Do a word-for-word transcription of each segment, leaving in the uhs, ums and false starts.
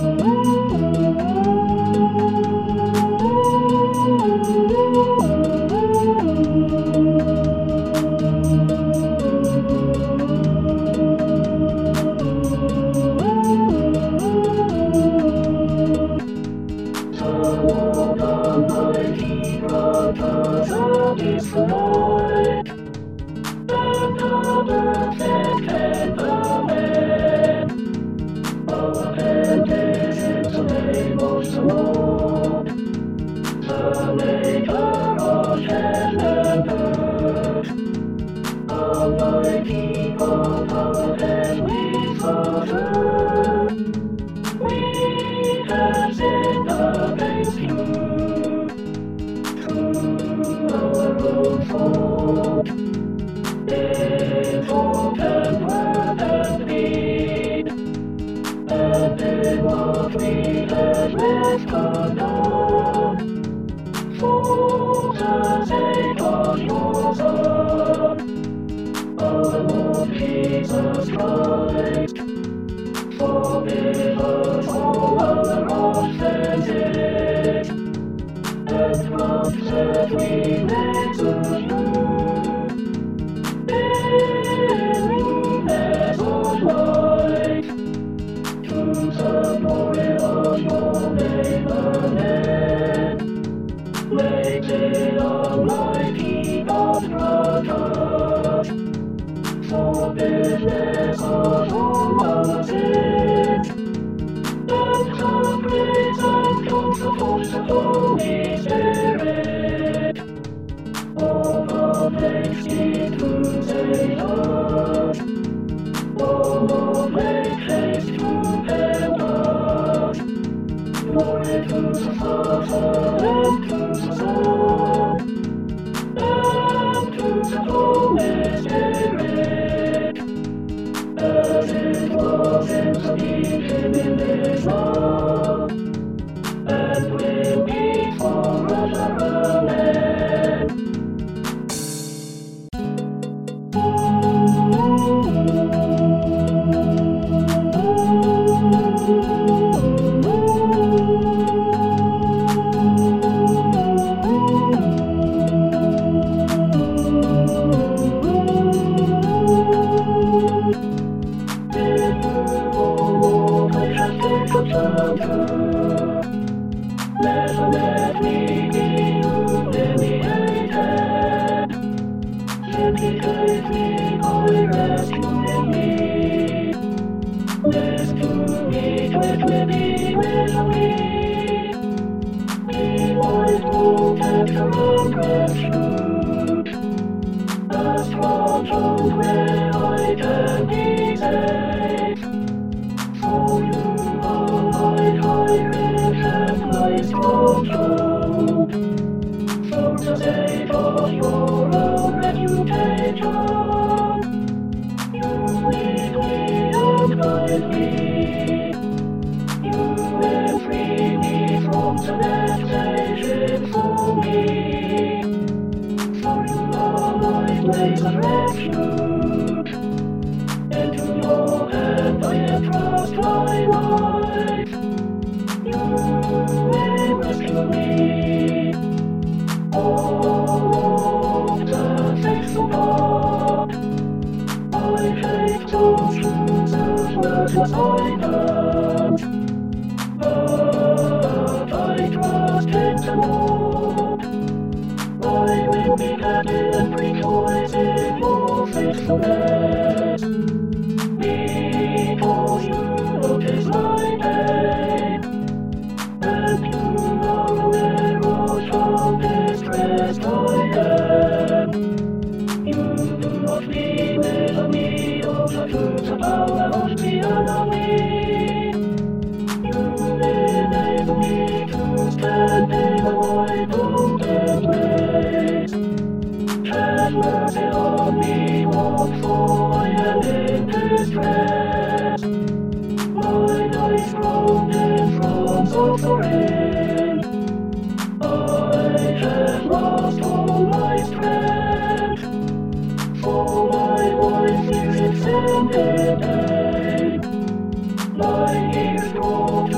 My ears go to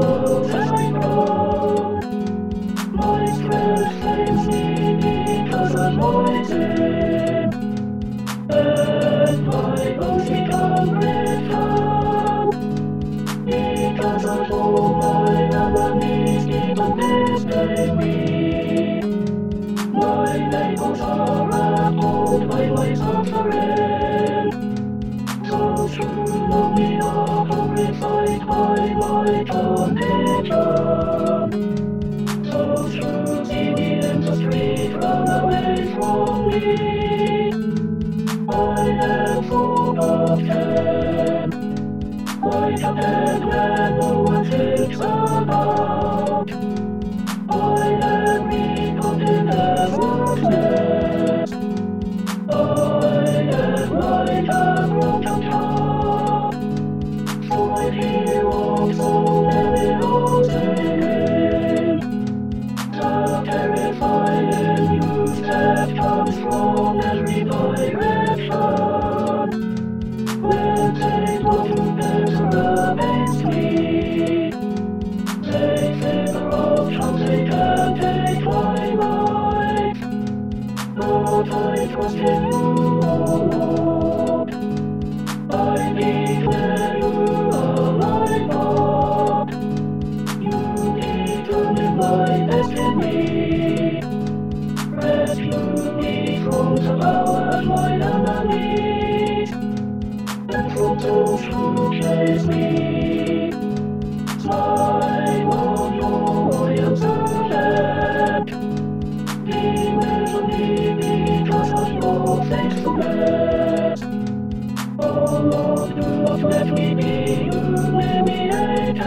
grows as I grow. My strength saves me because of my sin, and my bones become brittle because of all my enemies keep on visiting me. My labels are uphold my life's suffering. Those who know me are horrified by my condition. Those who see me in the street run away from me. I am full of shame, like a dead man no one thinks about. I am recorded as worthless. I am like a broken top. For I hear of so many ocean. The terrifying news that comes from every direction. When they want to enter against me, they figure out how they can take my life. But I trust in you, O Lord. I declare you alive, God. You determine my destiny. Rescue me from the power of my enemies, and from those who chase me. Slide on your royal servant. Deliver me because of your faithfulness. Oh Lord, do not let me be humiliated,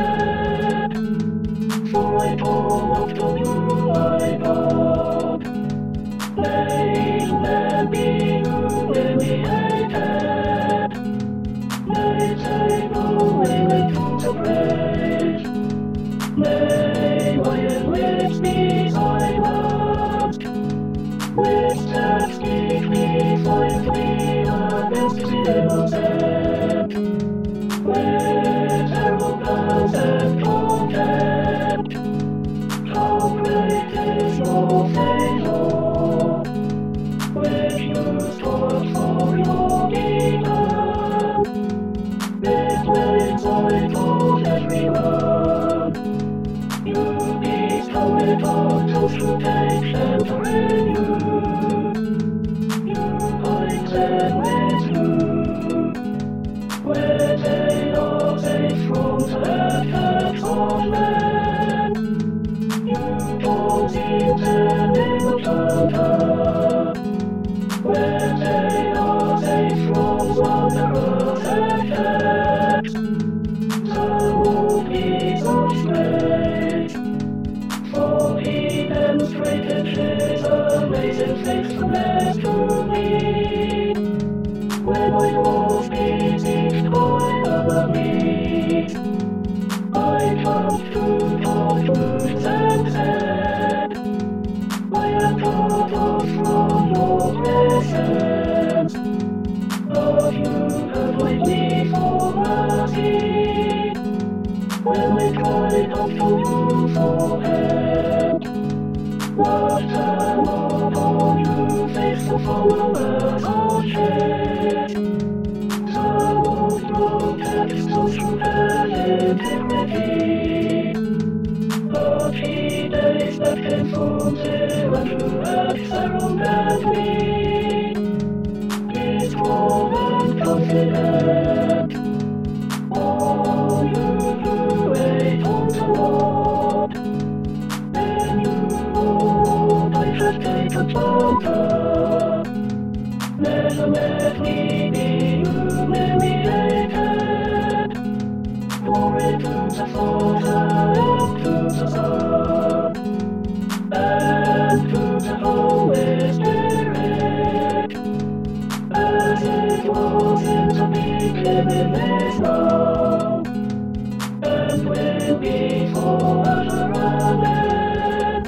for I call out to you, my God. May men be humiliated. May they go away to the grave. May my lips be silenced, which steps keep me silently against the innocent, with arrogance and contempt. How great is your favor, which you store for your people. With waves I told everyone, you bestow it on those who take shelter in you. You hide them with you, where they are safe from the attacks of men. You conceal them in the shelter, where they are safe from wanderers and attacks. The Lord is our strength, for he demonstrated his amazing faithfulness to me. When I was besieged by enemies, I come to God and said, I am cut off from your presence, but you have made me for mercy. When I cried out to you for help, what time upon you, faithful followers of faith. The Lord protects those who have integrity, but he days that came from zero and who have surrounded me. Be strong and confident, all you who wait on the Lord. In you, O Lord, I have taken shelter. Never let me be humiliated. Glory to the Father, and to the Son, and to the Holy Spirit, as it was in the beginning, is now, and will be forever. Amen.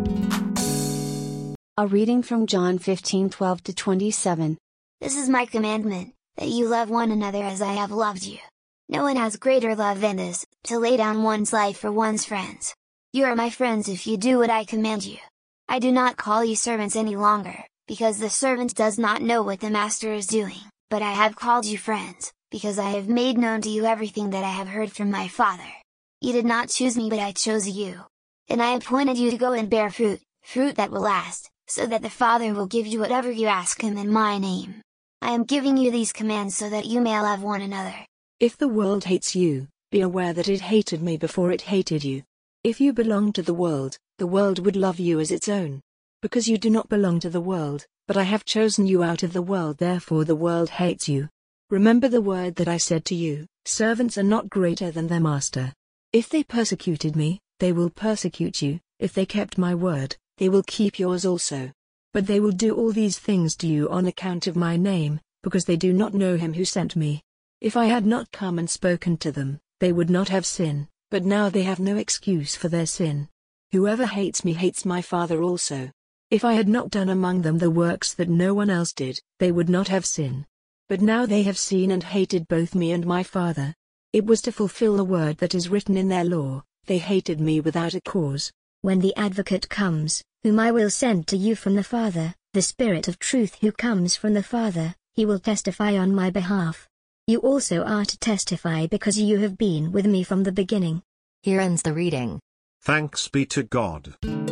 A reading from John fifteen twelve to twenty-seven. This is my commandment, that you love one another as I have loved you. No one has greater love than this, to lay down one's life for one's friends. You are my friends if you do what I command you. I do not call you servants any longer, because the servant does not know what the master is doing, but I have called you friends, because I have made known to you everything that I have heard from my Father. You did not choose me but I chose you. And I appointed you to go and bear fruit, fruit that will last, so that the Father will give you whatever you ask him in my name. I am giving you these commands so that you may love one another. If the world hates you, be aware that it hated me before it hated you. If you belong to the world, the world would love you as its own. Because you do not belong to the world, but I have chosen you out of the world, therefore the world hates you. Remember the word that I said to you, servants are not greater than their master. If they persecuted me, they will persecute you; if they kept my word, they will keep yours also. But they will do all these things to you on account of my name, because they do not know him who sent me. If I had not come and spoken to them, they would not have sin, but now they have no excuse for their sin. Whoever hates me hates my Father also. If I had not done among them the works that no one else did, they would not have sin. But now they have seen and hated both me and my Father. It was to fulfill the word that is written in their law, they hated me without a cause. When the Advocate comes, whom I will send to you from the Father, the Spirit of truth who comes from the Father, he will testify on my behalf. You also are to testify because you have been with me from the beginning. Here ends the reading. Thanks be to God.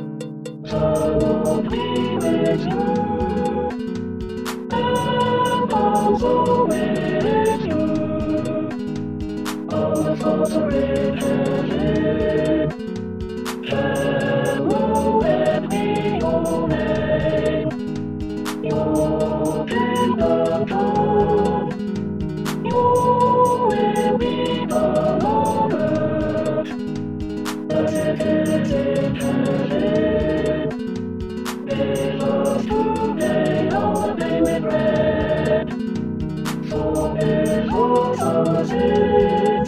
So be with you, and also with you. Our Father in heaven, hallowed be your name. Your kingdom come, your will be done on earth as it is in heaven. Give us today our daily bread. Forgive us our sins,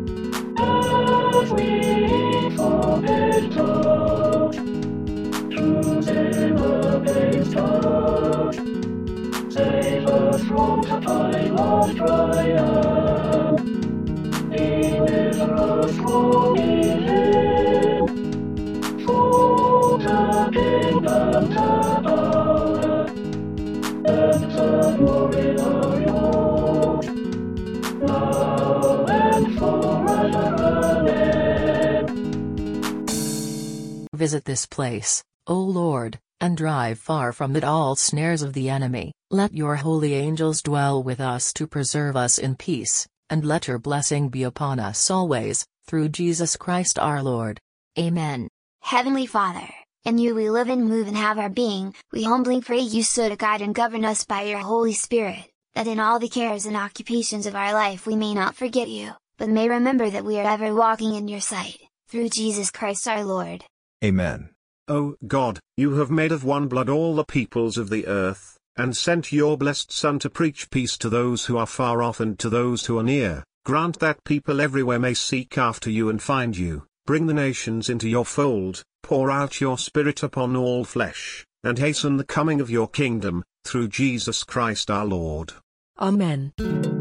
as we forgive those who sin against us. Save us from the time of trial. Deliver us from evil. For the kingdom, the power, and the glory are yours, now and forever. Amen. Visit this place, O Lord, and drive far from it all snares of the enemy. Let your holy angels dwell with us to preserve us in peace, and let your blessing be upon us always, through Jesus Christ our Lord. Amen. Heavenly Father, in you we live and move and have our being. We humbly pray you so to guide and govern us by your Holy Spirit, that in all the cares and occupations of our life we may not forget you, but may remember that we are ever walking in your sight, through Jesus Christ our Lord. Amen. O God, you have made of one blood all the peoples of the earth, and sent your blessed Son to preach peace to those who are far off and to those who are near. Grant that people everywhere may seek after you and find you. Bring the nations into your fold, pour out your Spirit upon all flesh, and hasten the coming of your kingdom, through Jesus Christ our Lord. Amen.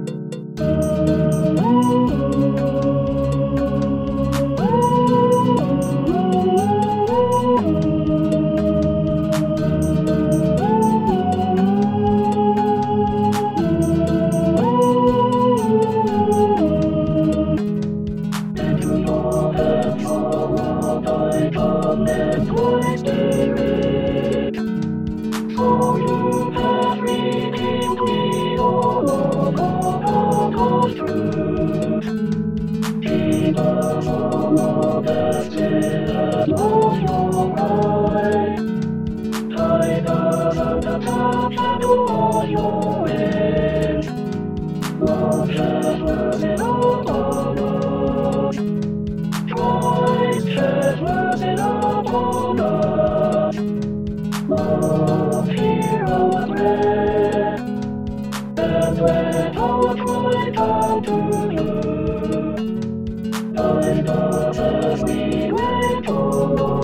For you have redeemed me, O Lord, O God of truth. Keep us all the spirit of your right. Hide us under the shadow of your wings. Lord, have mercy upon us. Christ, have mercy upon us. Lord, hear our prayer, and let our cry come to you. Guide us as we wait, O Lord.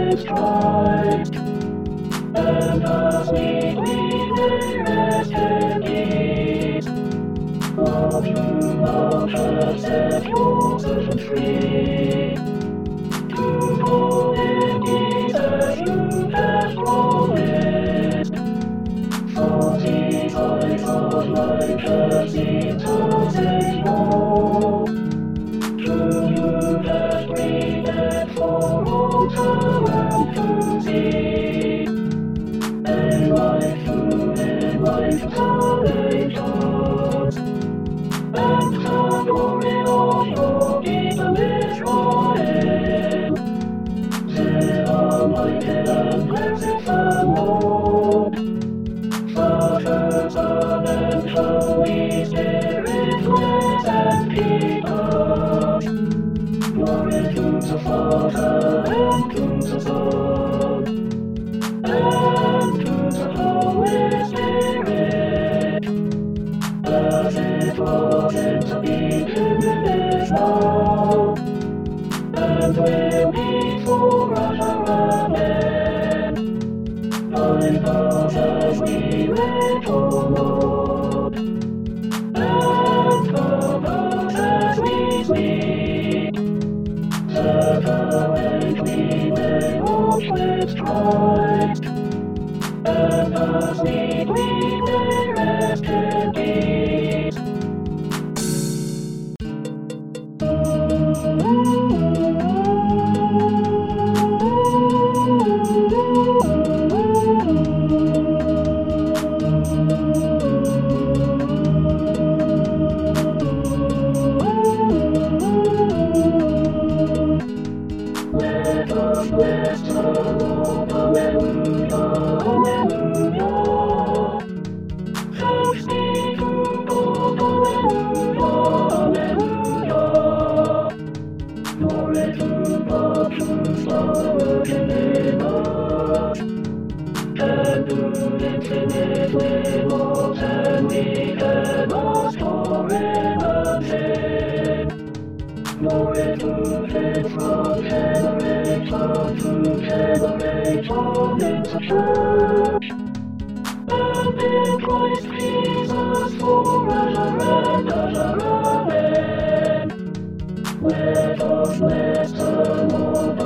with Christ. And as we may rest in peace, love you love has set your servant free. To go in peace as you have promised. Forty times of life have seen to say no. True you have breathed for all time to see. A life to a life generations. And the glory of your kingdom Israel. The Almighty and blessed the Lord. Father, Son, and Holy Spirit, bless and keep us. Glory to the Father, and to the Son, and to the Holy Spirit, as it was in the beginning, is now, and will be forever. Amen. Guide us as we wait, O Lord, and come us as we sleep, that awake we may walk with Christ, and as sleep we may rest in peace. Let us bless the Lord, Alleluia, Alleluia. Thanks be to God, Alleluia, Alleluia. Glory to God, whose love working in us, and do infinitely more than we can ask or imagine. Glory to Him from generation to generation in the church, and in Christ Jesus forever and ever. Amen. Let us bless the Lord,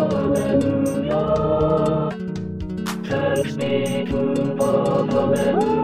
Alleluia, Alleluia. Thanks be to God, Alleluia.